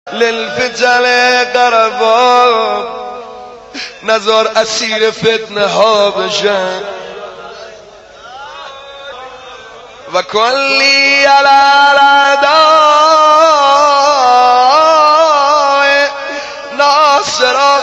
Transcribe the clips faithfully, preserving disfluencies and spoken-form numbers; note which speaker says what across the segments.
Speaker 1: للفتن قربان نظر اسیر فتنه ها بشن و کلی علی الاعداء ناصرا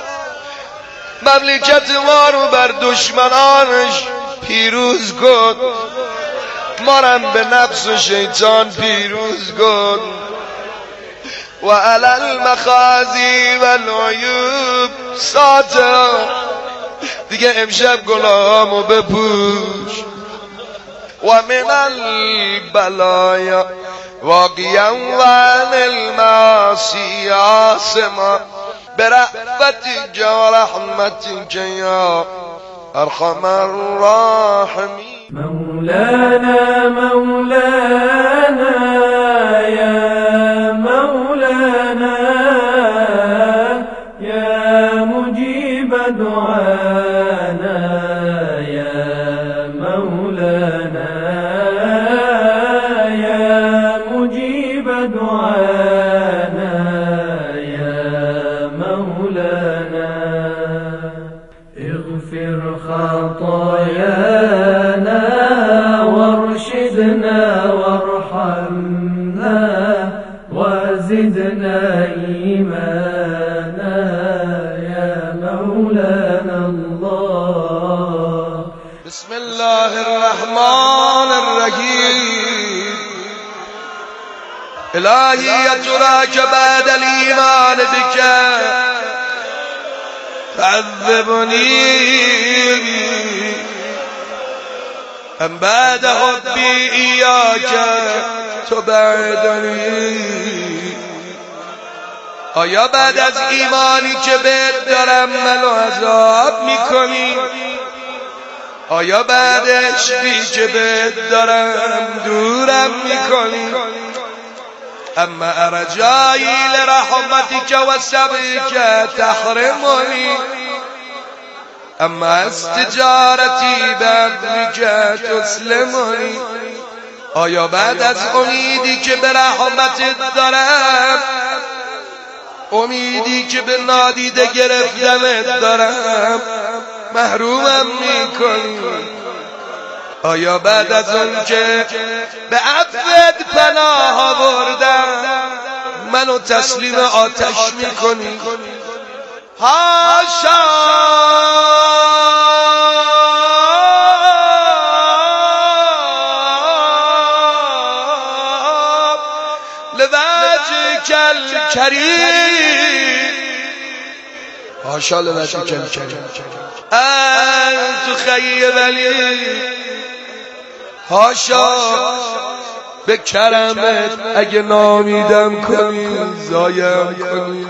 Speaker 1: مملکت ما رو بر دشمنانش پیروز کن، ما رم به نفس و شیطان پیروز کن و علی المخازی و العیوب ساترا دیگه امشب گناهامو بپوش و من البلایا واقعا و عن المعاصی عاصما برحمتك و رحمتك یا ارحم الراحمین.
Speaker 2: مولانا مولانا یا مولانا یا مجیب دعانا یا مولانا یا مجیب دعانا یا مولانا اغفر خطايانا وارشدنا وارحمنا وزدنا إيمانا يا مولانا الله.
Speaker 1: بسم الله الرحمن الرحيم. إلهي أتراك بعد الإيمان بك تعذبني أم بعد حبي إياك تبعدني. آیا بعد از ایمانی که بهت دارم منو عذاب میکنی؟ آیا بعد عشقی که بهت دارم دورم میکنی؟ اما ارجایی لرحمتك و صبرك تحرمنی، اما استجارتی بعدك تسلمنی. آیا بعد از امیدی که به رحمتت دارم، امیدی که به نادیده گرفتنت دارم، محرومم میکنی؟ آیا بعد از اون که به عفوت پناه آوردم منو تسلیم آتش میکنی؟ حاشا لوجهك الكريم، حاشا لوجهك الكريم ان تخيب لي، حاشا به کرمت اگه نامیدم کنی زایم کنی.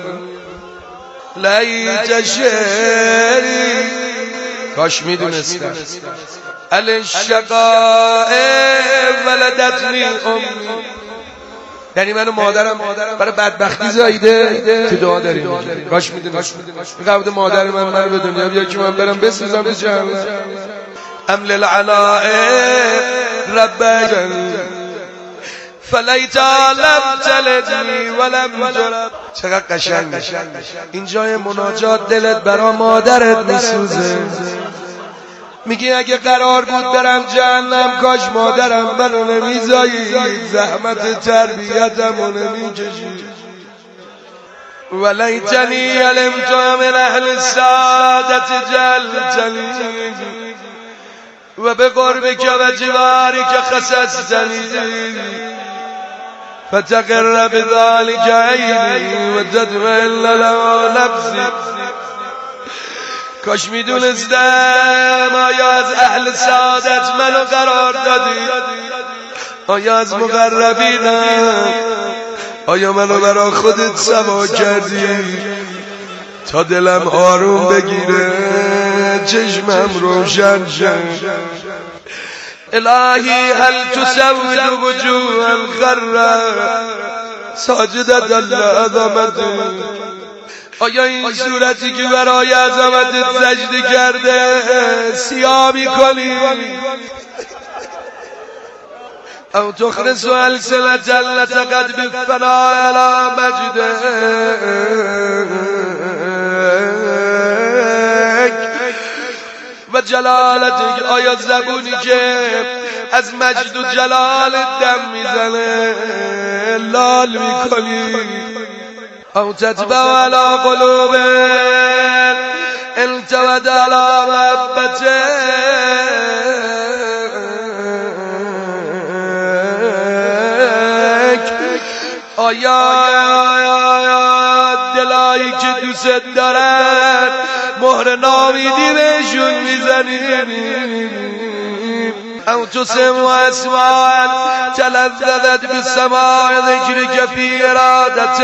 Speaker 1: لیت شعری، کاش میدونستم، علی الشقاء ولدتنی امی، یعنی منو مادرم برای بدبختی زاییده که دعا داریم. کاش میدونستم قبل مادر من منو به دنیا بیا که من برم بسوزم به جهنم. ام للعناء ربجنی فلیت لم تلدنی ولم جرب. چقدر قشنگ این جای مناجات، دلت برا مادرت میسوزه. میگی اگه قرار بود برم جهنم کاش مادرم منو نمیزایی، زحمت تربیتمو نمیکشی. ولیتنی علمت من اهل السعادت جلتنی و به قربک و جوارک خصصتنی فتقر بذلك عینی و تطمئن له نفسی. کاش میدونستم آیا از اهل سعادت منو قرار دادی، آیا از مقربینم، آیا منو برا خودت سوا کردی تا دلم آروم بگیره، چشمم روشن شد. الهی هل تسود وجوها خر ساجدت لعظمت، آیا این صورتی که برای عظمتت سجده کرده سیاه میکنی؟ او تخرس السنة لتقد بالثناء على مجدك و جلالتك. آیا زبونی که از مجد و جلال دم میزنه لال میکنی؟ او تتبع على قلوب التود على محبتك. آیا دلایی که دوست دارد مهر نامیدی بهشون میزنی؟ او تسمع اسماعا تلذذت بسماع ذکرک فی ارادتک.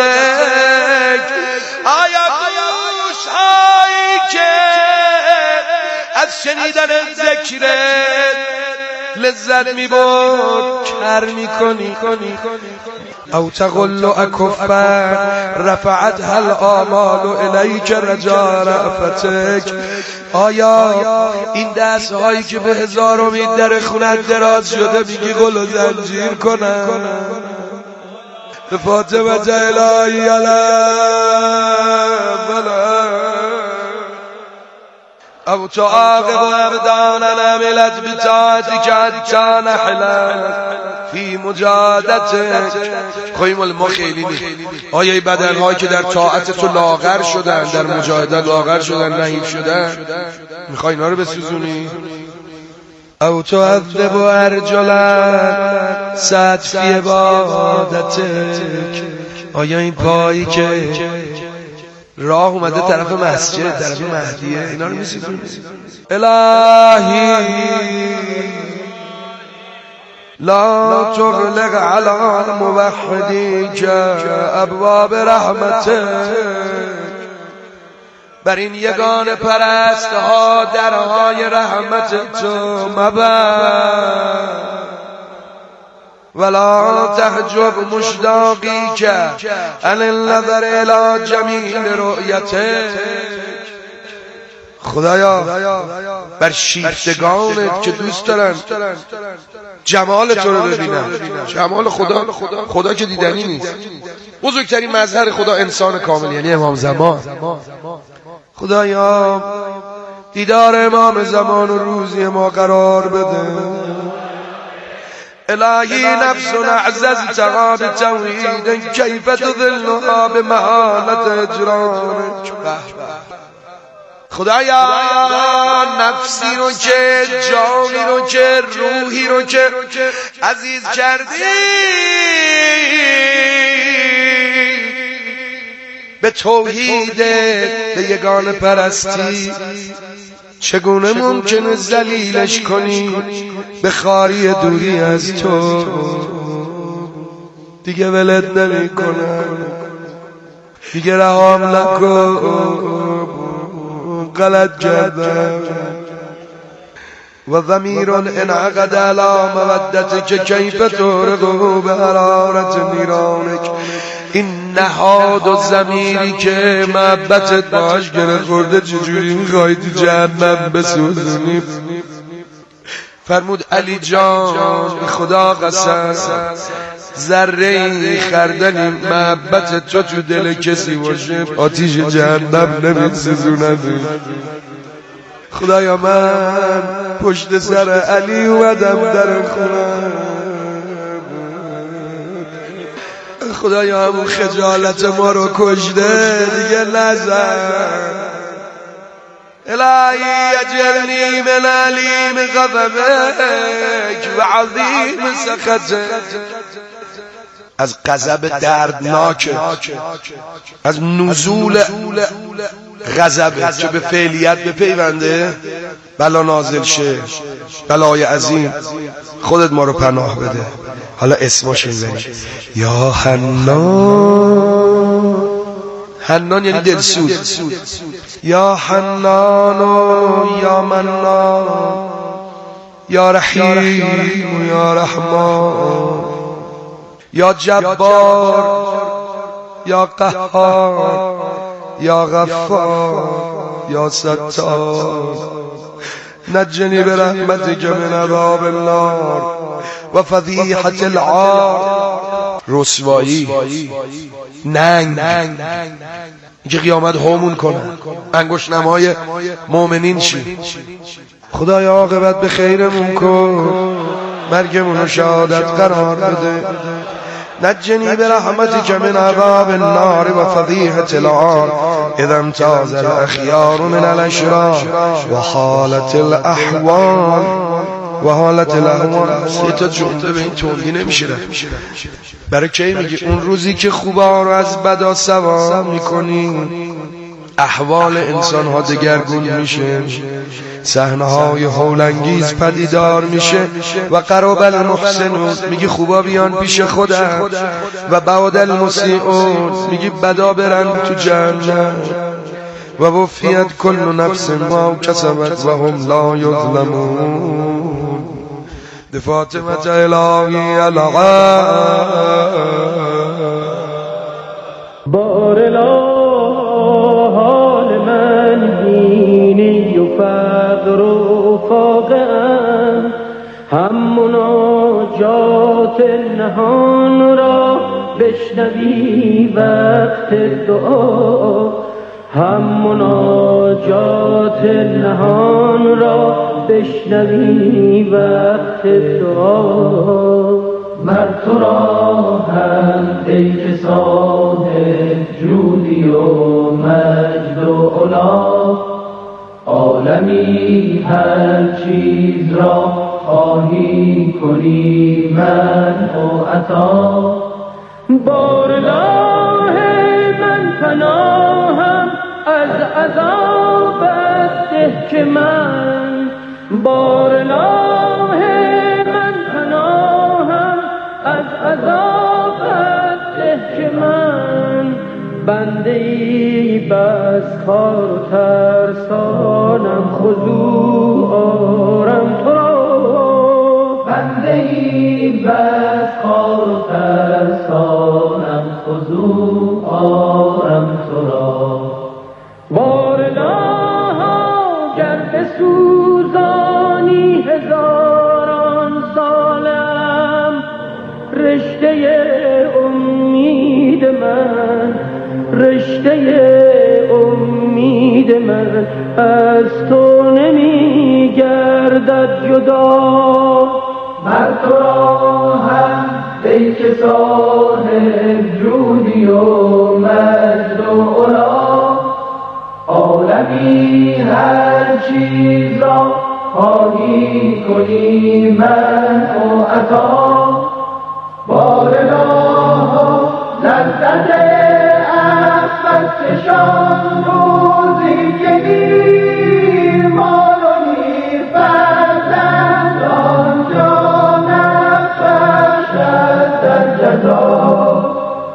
Speaker 1: آیا گوش هایی که از شنیدن ذکرت لذت میبرد کر میکنی؟ او تقل اکفا رفعتها الآمال الیک رجا رأفتک. آیا این دست هایی که به هزار امید در خونت دراز شده میگی قل و زنجیر کنن؟ به فاطمه الهی او تعاقب ابداننا عملت بطاعتك حتى نحلت فی مجادتک. خواهیم ما خیلی نی. آیا این بدنهایی که در طاعت تو لاغر شدن، در مجاهدت لاغر شدن، نحیف شدن، میخوای اینا رو بسوزونی؟ او تعذب ارجلا سعد فی عبادتک. آیا این پایی که راه اومده طرف مسجد، طرف مهدیه، اینا رو میسیزونی؟ الهی لا تغلق على الموحدین ابواب رحمتک. بر این یگان پرست ها درهای رحمت تو مبند. ولا تحجب مشتاقیک عن النظر الى جمیل رؤیتک. خدایا بر شیفتگانت که دوست دارن جمال تو رو ببینن. جمال خدا خدا که دیدنی نیست. بزرگترین مظهر خدا انسان کامل یعنی امام زمان. خدایا دیدار امام زمان و روزی ما قرار بده. الهی نفس اعززتها بتوحید کیف تذلها بمحالت اجرامک. خدایا نفسی رو که، جانی رو که، روحی رو که عزیز کردی به توحید، به یگانه پرستی، چگونه ممکنه ذلیلش کنی به خاری دوری از تو؟ دیگه ولت نمی کنم، دیگه رهام نکن، غلط کردم. و ضمیر انعقد علی مودتک کیف تورقه به حرارت نیرانک. این نهاد و ضمیری که محبتت باش گره خورده چجوری میخوای تو جهنم بسوزونی؟ فرمود علی جان به خدا قسم ذره خردلی محبت تو تو دل کسی باشه آتیش جهنم نمیسوزوند. خدایا من پشت سر علی اومدم در خونم. خدایا همون خجالت ما رو کشته دیگه نزن. الهی اجرنی من علیم غضبک و عظیم سخطک. از غضب دردناک، از نزول غضب که به فعلیت بپیونده بلا نازل شه، بلای عظیم. خودت ما رو پناه بده. حالا اسمش این بریم یا حنان. حنان یعنی دلسود. یا حنان و یا منان، یا رحیم و یا رحمان، یا جبار یا قهار، یا غفار یا ستار. نجنی برحمتک من عذاب النار و فضیحت العار، رسوایی، ننگ، اینکه قیامت هامون کنه، انگشت نمای مؤمنین شی. خدای عاقبت به خیرمون کن، مرگمون رو شهادت قرار بده. نجنی برحمتك من عذاب النار و فضیحة العار اذا امتاز الاخیار من الاشرار و حالت الاحوال و حالت الاحوال. سه تا جمله به این توضیح نمیشه. برای کی میگی؟ اون روزی که خوبا رو از بدا سوا میکنی، احوال انسان ها دگرگون میشه، صحنه های هولانگیز پدیدار میشه. و قرب المحسنون، میگی خوبا بیان پیش خودم، و بعد المسیئون، میگی بدا برن تو جهنم. و وفیت کل نفس ما کسبت و هم لا یظلمون. فاطمه الهی العال
Speaker 2: بار حال من دینی و فقر و فاقم، هم مناجات نهان را بشنوی وقت دعا، هم مناجات نهان را بشنوی وقت دعا. مر تو را هم ای که صاحب جودی و مجد و علا، عالمی هر چیز را خواهی کنی من و عطا. بارگاه من پناهم از عذابت ده که من، بارگاه من پناهم از عذابت ده که من، بنده ای بس خار و ترسانم خضوع آرم تو را، بنده ای بس خار و ترسانم خضوع آرم تو را. بارگاها گر بسوزانی هزاران سالم، رشته امید من، رشته امید من از تو نمی گردد جدا. مر تو را هم ای که صاحب جودی و مجد و علا، عالمی هر چیز را خواهی کنی من و عطا. بارگاه لذت عفت روزی که دیر مال و نیر فرزند آنجا نبخشد در جزا.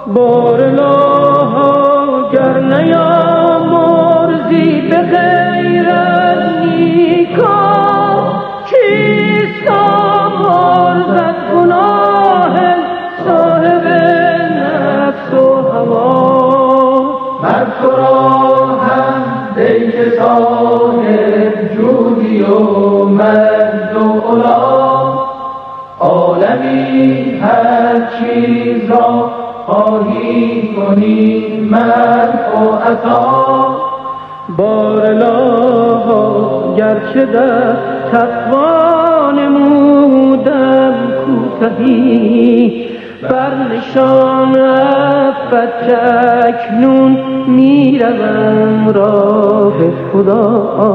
Speaker 2: بارگاه گر نیامرزی به غیر از نیکا، چیست آمرزد گناه صاحب نفس و هوا. مر تو را هم ای که صاحب جودی و مجد و علا، عالمی هر چیز را خواهی کنی من و عطا. بارالله گرچه در تقوا نمودم کوتهی، بر نشان عفت اکنون میروم راه خدا.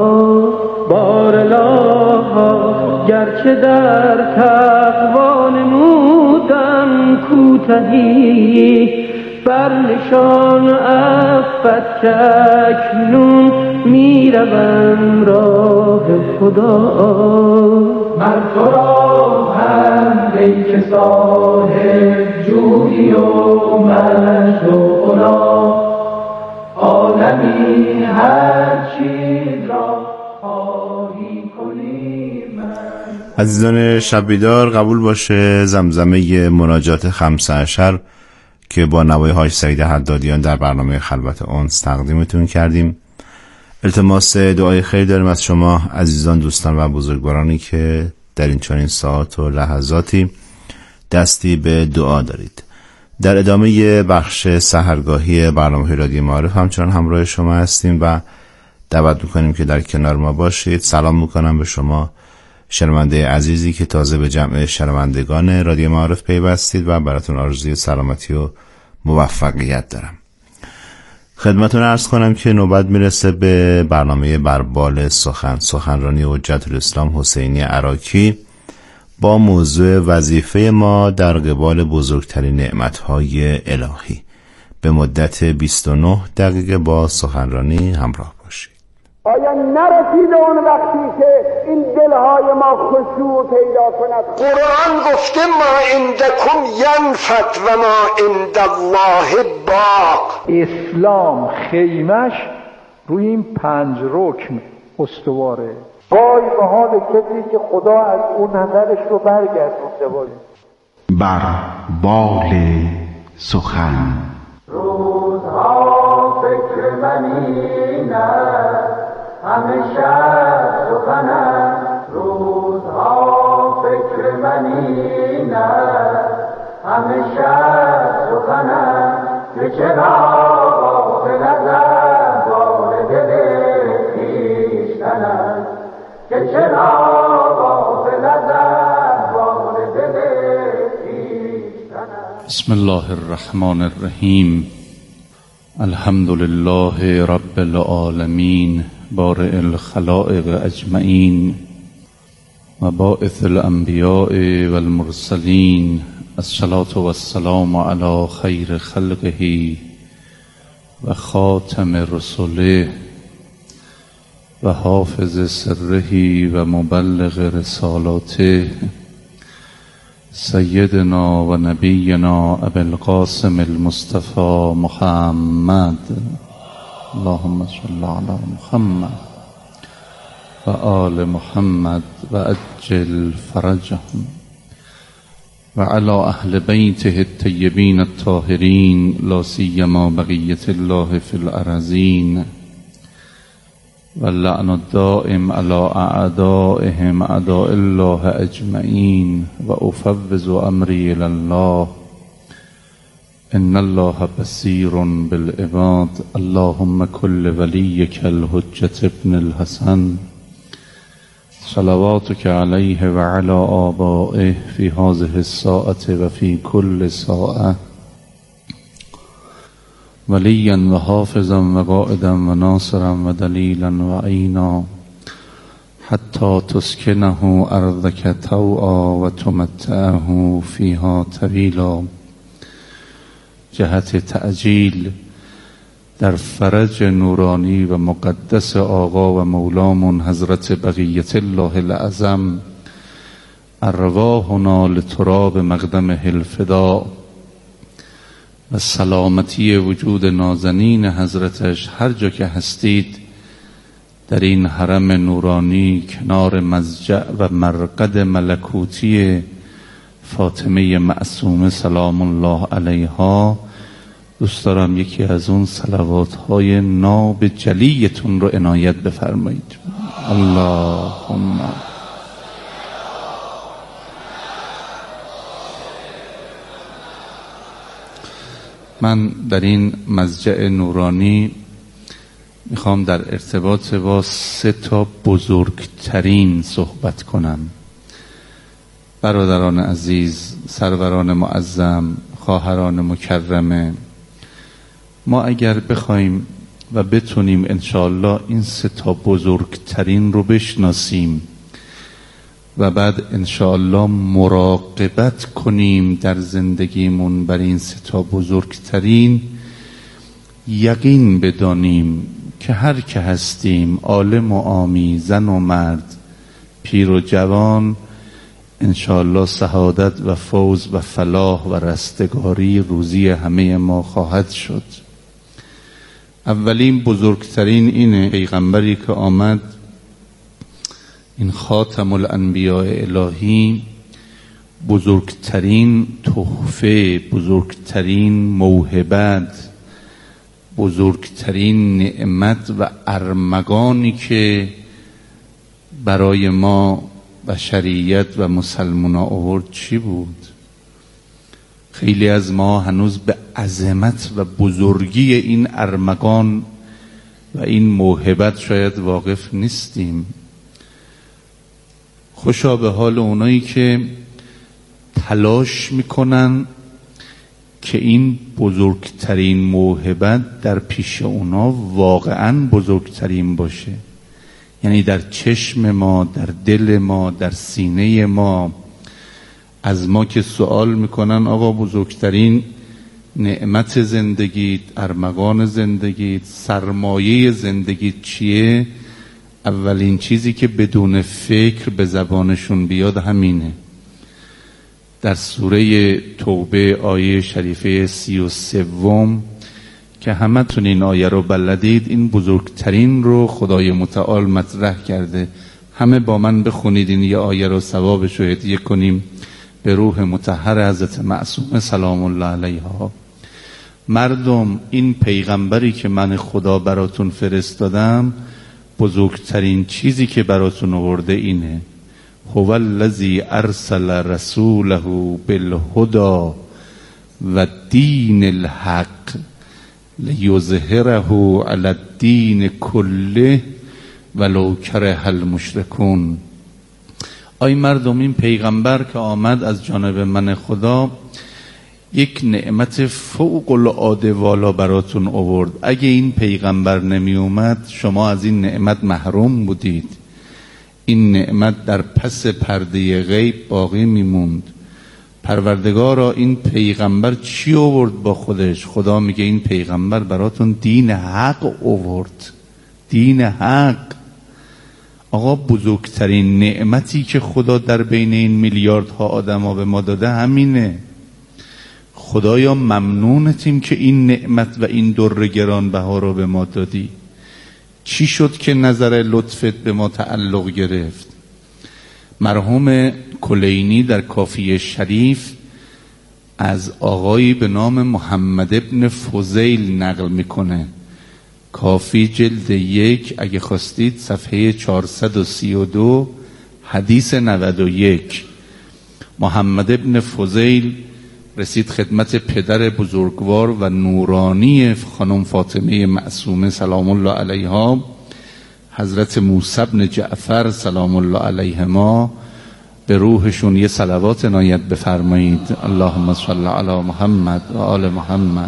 Speaker 2: بارالله گرچه در تقوا نمودم کوتهی، بر نشان عفت اکنون میروم راه خدا. من تو را هم ای که صاحب جودی و مجد و علا، عالمی هر چیز را خواهی کنی من.
Speaker 3: عزیزان شب بیدار، قبول باشه زمزمه مناجات خمسه عشر که با نوای حاج سعید حدادیان در برنامه خلوت انس تقدیمتون کردیم. التماس دعای خیر داریم از شما عزیزان، دوستان و بزرگوارانی که در این چنین ساعات و لحظاتی دستی به دعا دارید. در ادامه بخش سحرگاهی برنامه رادیو معارف همچنان همراه شما هستیم و دعوت میکنیم که در کنار ما باشید. سلام میکنم به شما شنونده عزیزی که تازه به جمع شنوندگان رادیو معارف پیوستید و براتون آرزوی سلامتی و موفقیت دارم. خدمتون عرض کنم که نوبت میرسه به برنامه بربال سخن، سخنرانی حجت الاسلام حسینی عراقی با موضوع وظیفه ما در قبال بزرگترین نعمتهای الهی. به مدت بیست و نه دقیقه با سخنرانی همراه باشید.
Speaker 4: آیا نرسیده اون وقتی که این دلهای ما خشوع پیدا کند؟
Speaker 5: قرآن گفته ما عندکم ینفد و ما عند الله باق.
Speaker 6: اسلام خیمش روی این پنج رکن استواره.
Speaker 4: وای به حال کسی که خدا از اون نظرش رو برگردونده باشه.
Speaker 7: بر بال سخن
Speaker 2: روزها فکر منی نه همیشه سخن است. روزها فکر منی نه همیشه سخن است. که چرا غافل از احوال دل خویشتن است. که چرا غافل از احوال دل خویشتن است.
Speaker 8: بسم الله الرحمن الرحیم. الحمد لله رب العالمین بارئ الخلائق اجمعین و باعث الانبیاء والمرسلین. الصلاة والسلام علی خیر خلقه و خاتم رسله و حافظ سره و مبلغ رسالاته سیدنا و نبینا ابی القاسم المصطفى محمد. اللهم صل علی محمد و آل محمد و عجل فرجهم و علی اهل بیته الطیبین الطاهرین لا سیما بقیة الله فی الارضین و اللعن الدائم على اعدائهم اعداء الله اجمعین و افوض امری الی الله ان الله بصیر بالعباد. اللهم كل وليك الحجة ابن الحسن صلواتك عليه وعلى آبائه في هذه الساعة وفي كل ساعة وليا وحافظا وقائدا وناصرا ودليلا وعينا حتى تسكنه أرضك طوعا وتمتعه فيها طويلا. جهت تعجیل در فرج نورانی و مقدس آقا و مولامون حضرت بقیت الله الاعظم ارواحنا لتراب مقدمه الفدا و سلامتی وجود نازنین حضرتش هر جا که هستید در این حرم نورانی کنار مضجع و مرقد ملکوتی فاطمه معصومه سلام الله علیها. دوست دارم یکی از اون صلوات های ناب جلیتون رو عنایت بفرمایید. اللهم من در این مضجع نورانی میخوام در ارتباط با سه تا بزرگترین صحبت کنم. برادران عزیز، سروران معظم، خواهران مکرمه، ما اگر بخوایم و بتونیم انشاءالله این سه تا بزرگترین رو بشناسیم و بعد انشاءالله مراقبت کنیم در زندگیمون بر این سه تا بزرگترین، یقین بدانیم که هر که هستیم، عالم و عامی، زن و مرد، پیر و جوان، انشاءالله سعادت و فوز و فلاح و رستگاری روزی همه ما خواهد شد. اولین بزرگترین اینه پیغمبری که آمد، این خاتم الانبیاء الهی، بزرگترین تحفه، بزرگترین موهبت، بزرگترین نعمت و ارمغانی که برای ما بشریت و مسلمان آورد چی بود؟ خیلی از ما هنوز به عظمت و بزرگی این ارمغان و این موهبت شاید واقف نیستیم. خوشا به حال اونایی که تلاش میکنن که این بزرگترین موهبت در پیش اونا واقعا بزرگترین باشه، یعنی در چشم ما، در دل ما، در سینه ما. از ما که سوال میکنن آقا بزرگترین نعمت زندگیت، ارمغان زندگیت، سرمایه زندگیت چیه؟ اولین چیزی که بدون فکر به زبانشون بیاد همینه. در سوره توبه آیه شریفه سی و سوم که همه تون این آیه رو بلدید، این بزرگترین رو خدای متعال مطرح کرده. همه با من بخونید این یه آیه رو، ثوابش رو هدیه کنیم به روح مطهر حضرت معصومه سلام الله علیها. مردم، این پیغمبری که من خدا براتون فرستادم بزرگترین چیزی که براتون آورده اینه: هو الذی ارسل رسوله بالهدى و دین الحق لیظهره علی الدین کله ولو کره المشرکون. آی مردم، این پیغمبر که آمد از جانب من خدا یک نعمت فوق العاده والا براتون آورد. اگه این پیغمبر نمی اومد شما از این نعمت محروم بودید. این نعمت در پس پرده غیب باقی میموند. پروردگارا این پیغمبر چی آورد با خودش؟ خدا میگه این پیغمبر براتون دین حق آورد. دین حق. آقا بزرگترین نعمتی که خدا در بین این میلیاردها آدم ها به ما داده همینه. خدایا ممنونتیم که این نعمت و این در گرانبها رو به ما دادی. چی شد که نظر لطفت به ما تعلق گرفت؟ مرحوم کلینی در کافیه شریف از آقایی به نام محمد ابن فضیل نقل میکنه. کافی جلد یک، اگه خواستید صفحه چهارصد و سی و دو، حدیث نود و یک. محمد ابن فضیل رسید خدمت پدر بزرگوار و نورانی خانم فاطمه معصومه سلام الله علیها، حضرت موسی بن جعفر سلام الله علیهما. به روحشون یه صلوات عنایت بفرمایید. اللهم صل علی محمد و آل محمد.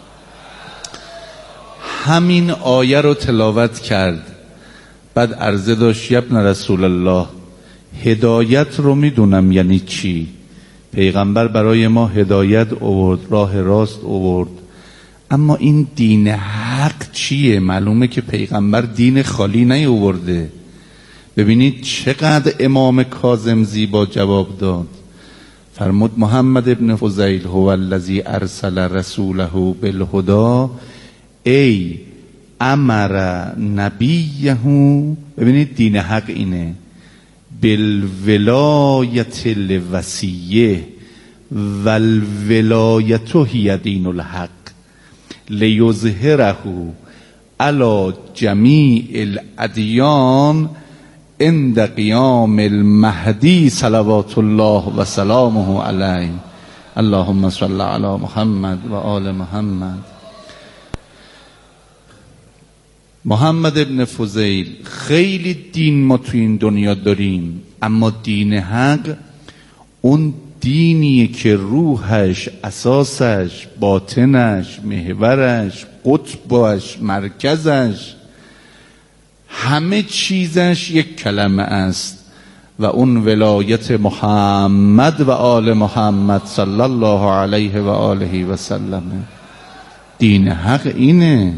Speaker 8: همین آیه رو تلاوت کرد، بعد عرضه داشت ابن رسول الله، هدایت رو میدونم یعنی چی. پیغمبر برای ما هدایت آورد، راه راست آورد، اما این دین حق چیه؟ معلومه که پیغمبر دین خالی نیاورده. ببینید چقدر امام کاظم زیبا جواب داد. فرمود محمد ابن فضیل هو الذی ارسل رسوله بالهدى ای امر نبیه. ببینید دین حق اینه: بالولایت الوصیه والولایت هی دین الحق لیظهره علی جمیع الادیان عند قیام المهدی صلوات الله و سلامه علیه. اللهم صل علی محمد و آل محمد. محمد ابن فضیل، خیلی دین ما تو این دنیا داریم، اما دین حق اون دینیه که روحش، اساسش، باطنش، محورش، قطبش، مرکزش، همه چیزش یک کلمه است و اون ولایت محمد و آل محمد صلی الله علیه و آله و سلم. دین حق اینه.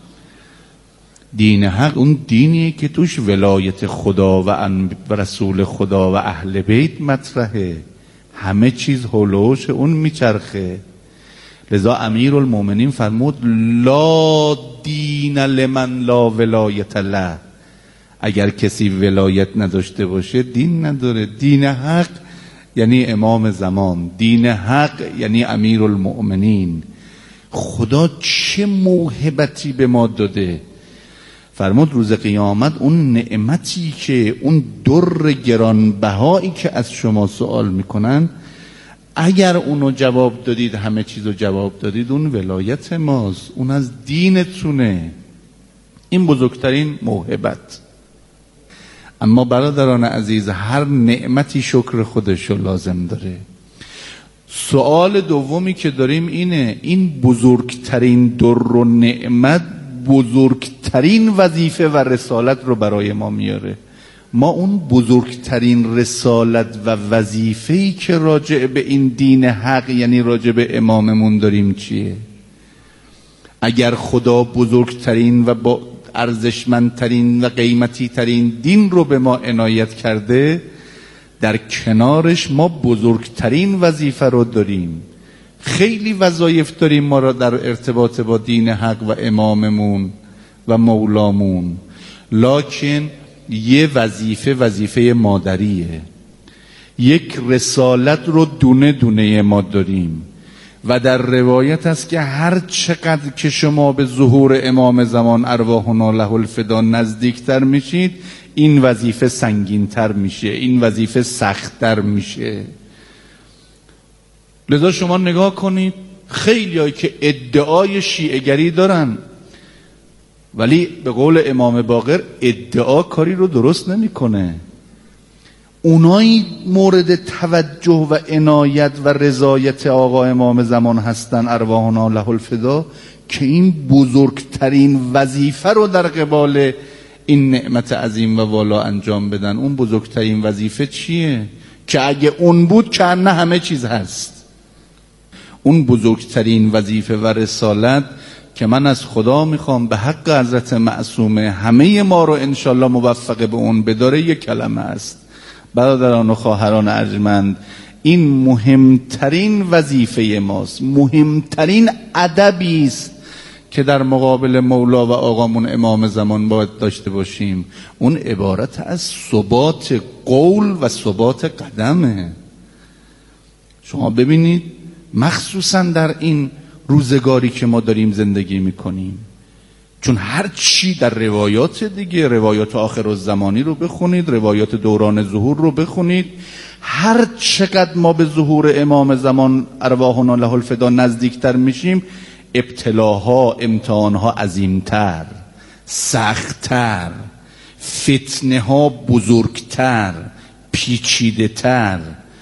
Speaker 8: دین حق اون دینیه که توش ولایت خدا و رسول خدا و اهل بیت مطرحه، همه چیز هلوش اون میچرخه. لذا امیر المومنین فرمود لا دین لمن لا ولایت له. اگر کسی ولایت نداشته باشه دین نداره. دین حق یعنی امام زمان، دین حق یعنی امیر المومنین. خدا چه موهبتی به ما داده. فرمود روز قیامت اون نعمتی که، اون در گرانبهایی که از شما سوال میکنن، اگر اونو جواب دادید، همه چیزو جواب دادید، اون ولایت ماست، اون از دینتونه. این بزرگترین موهبت. اما برادران عزیز، هر نعمتی شکر خودشو لازم داره. سوال دومی که داریم اینه، این بزرگترین در و نعمت بزرگترین وظیفه و رسالت رو برای ما میاره. ما اون بزرگترین رسالت و وظیفه‌ای که راجع به این دین حق، یعنی راجع به اماممون داریم چیه؟ اگر خدا بزرگترین و با ارزشمندترین و قیمتی ترین دین رو به ما عنایت کرده، در کنارش ما بزرگترین وظیفه رو داریم. خیلی وظایف داریم ما را در ارتباط با دین حق و اماممون و مولامون، لکن یه وظیفه وظیفه مادریه. یک رسالت رو دونه دونه ما داریم و در روایت است که هر چقدر که شما به ظهور امام زمان ارواحنا له الفدا نزدیکتر میشید، این وظیفه سنگینتر میشه، این وظیفه سختتر میشه. لذا شما نگاه کنید، خیلی هایی که ادعای شیعه‌گری دارن، ولی به قول امام باقر ادعا کاری رو درست نمیکنه. اونایی مورد توجه و عنایت و رضایت آقا امام زمان هستن ارواحنا له الفدا که این بزرگترین وظیفه رو در قبال این نعمت عظیم و والا انجام بدن. اون بزرگترین وظیفه چیه؟ که اگه اون بود که نه همه چیز هست. اون بزرگترین وظیفه و رسالت که من از خدا میخوام به حق حضرت معصومه همه ما رو انشالله موفق به اون بداره، یک کلمه است. برادران و خواهران ارجمند، این مهمترین وظیفه ماست، مهمترین ادبی است که در مقابل مولا و آقامون امام زمان باید داشته باشیم. اون عبارت از ثبات قول و ثبات قدمه. شما ببینید مخصوصا در این روزگاری که ما داریم زندگی میکنیم، چون هر چی در روایات دیگه، روایات آخرالزمانی رو بخونید، روایات دوران ظهور رو بخونید، هر چقدر ما به ظهور امام زمان ارواحنا له الفدا نزدیکتر میشیم، ابتلاها، امتحانها عظیمتر، سختتر، فتنه ها بزرگتر، پیچیده تر.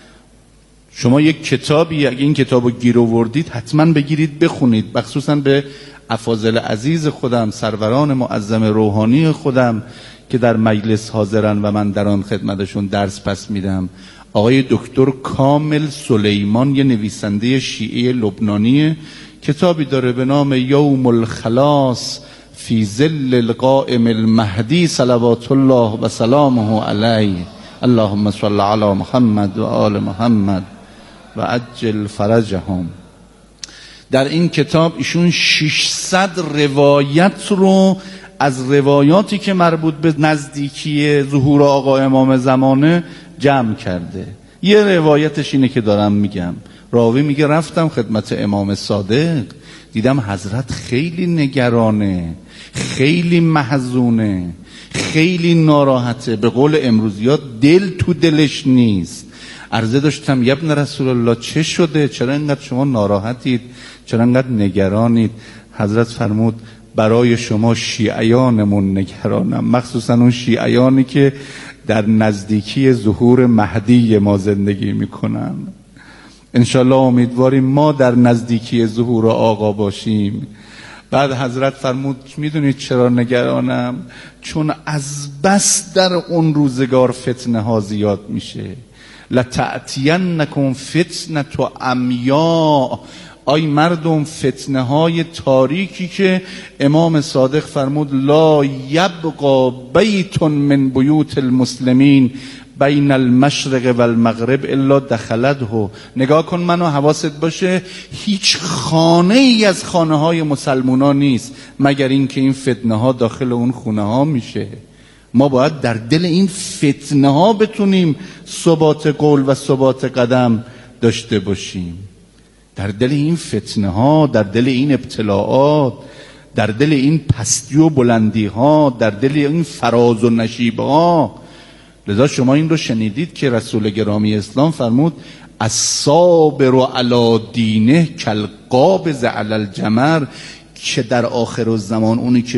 Speaker 8: شما یک کتابی، اگه این کتاب رو گیر آوردید حتما بگیرید بخونید، مخصوصا به افاضل عزیز خودم، سروران معظم روحانی خودم که در مجلس حاضرن و من در آن خدمتشون درس پس میدم. آقای دکتر کامل سلیمان، یه نویسنده شیعه لبنانی، کتابی داره به نام یوم الخلاص فی ظل القائم المهدی صلوات الله و سلامه علیه، اللهم صل علی محمد و آل محمد و عجل فرجهم. در این کتاب ایشون ششصد روایت رو از روایاتی که مربوط به نزدیکی ظهور آقا امام زمانه جمع کرده. یه روایتش اینه که دارم میگم. راوی میگه رفتم خدمت امام صادق، دیدم حضرت خیلی نگرانه، خیلی محزونه، خیلی ناراحته، به قول امروزیات دل تو دلش نیست. عرضه داشتم ابن رسول الله چه شده؟ چرا اینقدر شما ناراحتید؟ چرا اینقدر نگرانید؟ حضرت فرمود برای شما شیعیانمون نگرانم، مخصوصا اون شیعیانی که در نزدیکی ظهور مهدی ما زندگی میکنن. انشالله امیدواریم ما در نزدیکی ظهور آقا باشیم. بعد حضرت فرمود میدونید چرا نگرانم؟ چون از بس در اون روزگار فتنه ها زیاد میشه. لتأتینکم فتنة عمیاء، آی مردم فتنه های تاریکی که امام صادق فرمود لا یبقى بیت من بیوت المسلمین بین المشرق و المغرب الا دخلته. نگاه کن منو، حواست باشه، هیچ خانه ای از خانه های مسلمونا نیست مگر اینکه این فتنه ها داخل اون خونه ها میشه. ما باید در دل این فتنه ها بتونیم ثبات قول و ثبات قدم داشته باشیم. در دل این فتنه ها، در دل این ابتلاعات، در دل این پستی و بلندی ها، در دل این فراز و نشیب ها. لذا شما این رو شنیدید که رسول گرامی اسلام فرمود الصابر علی دینه کالقابض علی الجمر، که در آخر الزمان اونی که